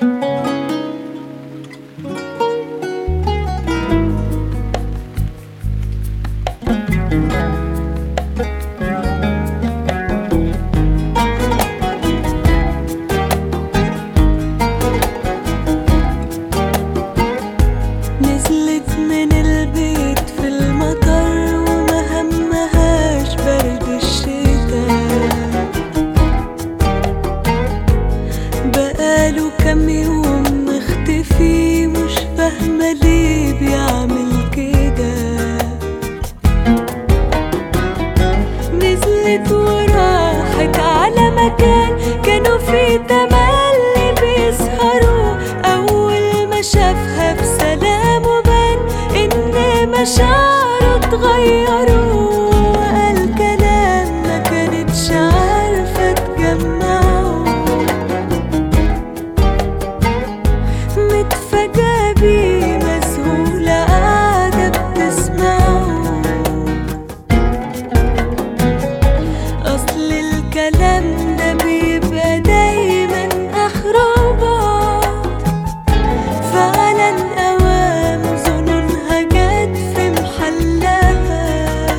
نزلت من البيت في المطر وما همهاش برد الشتاء، بقاله كام يوم مختفي مش فاهمة ليه بيعمل كده. نزلت وراحت على مكان كانوا فيه تملي بيسهروا، أول ما شافها بسلام وبان إن مشاعره اتغيروا، وقال كلام ما كانتش عارفة تجمعه، متفاجئة بيه مذهولة قاعدة بتسمعه. أصل الكلام ده بيبقى دايما آخره بعد، فعلا أوام ظنونها جت في محلها،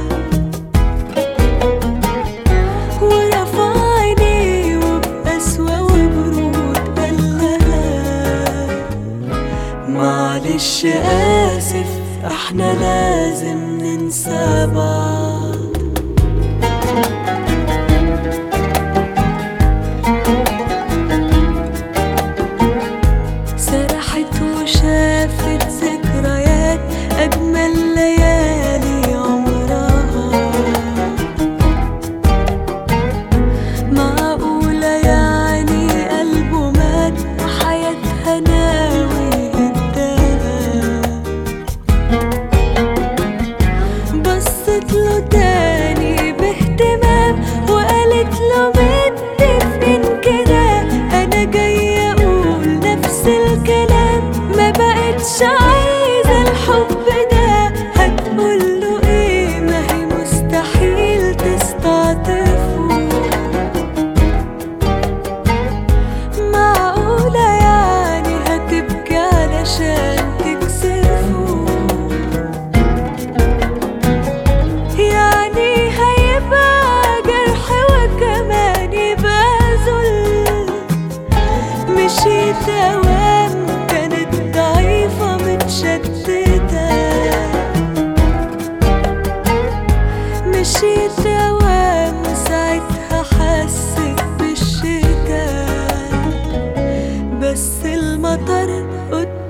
ورفع عينيه وبقسوة وبرود قالها معلش آسف احنا لازم ننسى بعض. سرحت وشافت ذكريات أجمل ليالي عمرها، معقولة يعني قلبه مات وحياتها ناوي يهدها. بصت له تاني باهتمام وقالت له متفقين كده، أنا جاية أقول نفس الكلام، ما بقتش عايزة الحب ده. هتقوله إيه ما هي مستحيل تستعطفه، معقولة يعني هتبكي علشان تكسفه، يعني هيبقى جرح وكمان يبقى ذل. مشيت أوام كانت ضعيفة متشتتة، مشيت أوام ساعتها حست بالشتاء، بس المطر